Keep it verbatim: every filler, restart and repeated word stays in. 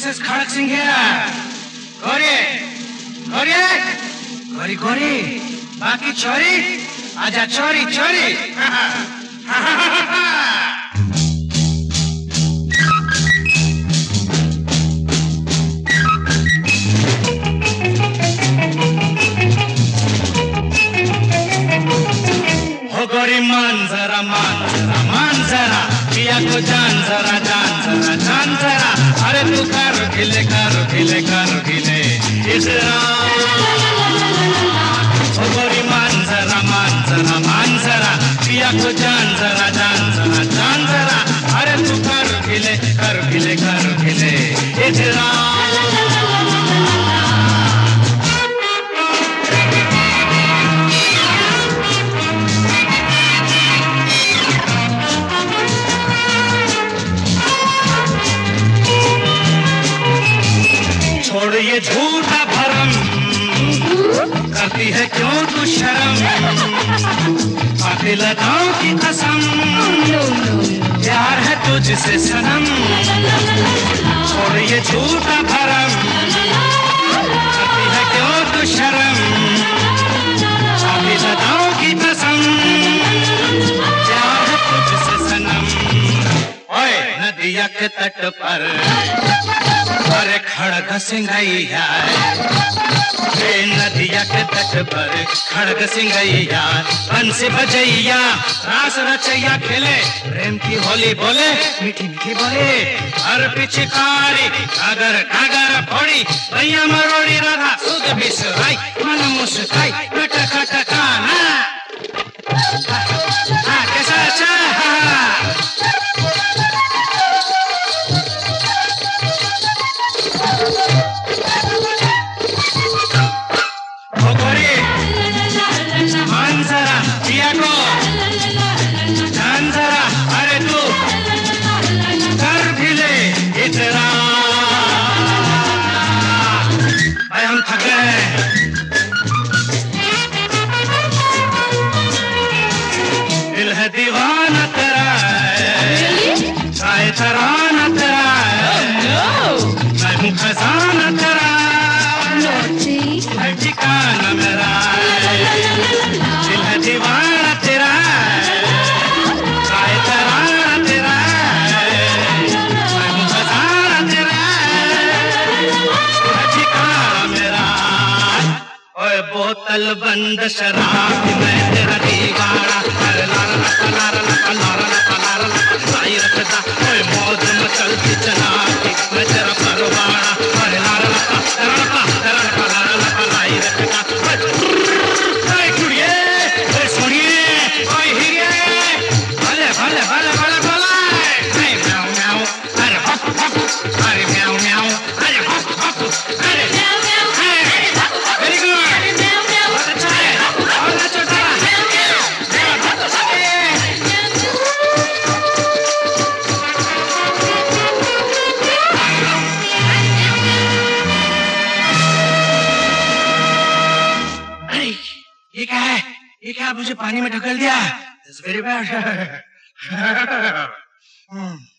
is Khadak Singh here. Gori, Gori, Gori, Gori. Baki chori, aja chori, chori. हो गोरी मान जरा मान जरा मान जरा पिया को जान जरा जान जरा जान जरा अरे तू कर खिले कर खिले कर खिले इजरा हो गोरी मान जरा मान जरा मान जरा पिया को जान जरा जान जरा जान जरा अरे तू कर खिले कर खिले कर खिले इजरा छोड़ ये झूठा भरम करती है क्यों तू शर्म कातिल अदाओं की कसम प्यार है तुझसे सनम छोड़ ये झूठा भरम करती है क्यों तू शर्म कातिल अदाओं की कसम प्यार है तुझसे सनम ओए नदिया के तट पर अरे खड़ग सिंघैया नदिया के तट पर खड़ग सिंघैया बंसी बजैया रास रचैया खेले प्रेम की होली बोले मीठी मीठी बोले हर पिचकारी कागर कागर फोड़ी भैया मरोड़ी राधा सुध बिसराई मन मुस्काई कट कट काना हाँ कैसा अच्छा दिल है दीवाना तेरा चाहे तराना तेरा मैं हूँ खजाना तेरा मैं ठिकाना मेरा दिल है दीवाना तेरा चाहे तराना तेरा मैं हूँ खजाना तेरा मैं ठिकाना मेरा ओए बोतल बंद शराब मैं तेरा दीवाना मौज मचलती चलाती मैं तेरा परवाना अरे लारा लपा तेरा लपा तेरा लपा लारा लपा लाई रखता ओए कुड़िए ओए सोनिए ओए हीरे भले भले भले भले भले अरे म्याऊ म्याऊ अरे हप हप अरे म्याऊ म्याऊ अरे हप हप अरे म्याऊ म्याऊ वेरी गुड बहुत अच्छा है और नाचो जरा ये क्या है ये क्या मुझे पानी में ढकेल दिया? It's very bad.